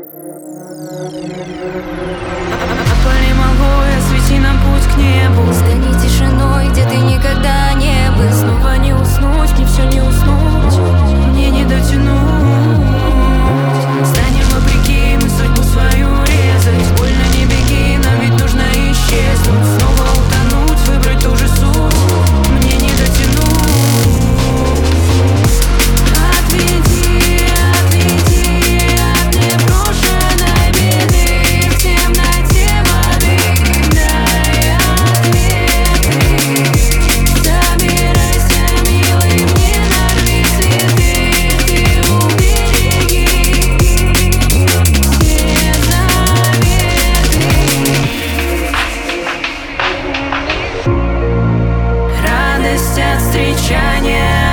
Опали молвой, освети нам путь к небу. Сгони тишиной, где ты никогда не был. Снова не уснуть, мне все не уснуть, мне не дотянуть. Станем вопреки, мы судьбу свою резать. Больно не беги, нам ведь нужно исчезнуть. Снова утонуть, выбрать ту же суть, мне не дотянуть. Отведи, отведи от непрошенной беды. В темноте воды дай ответы. Собирайся, милый, мне нарви цветы. Ты убереги все заветы. Радость от встречания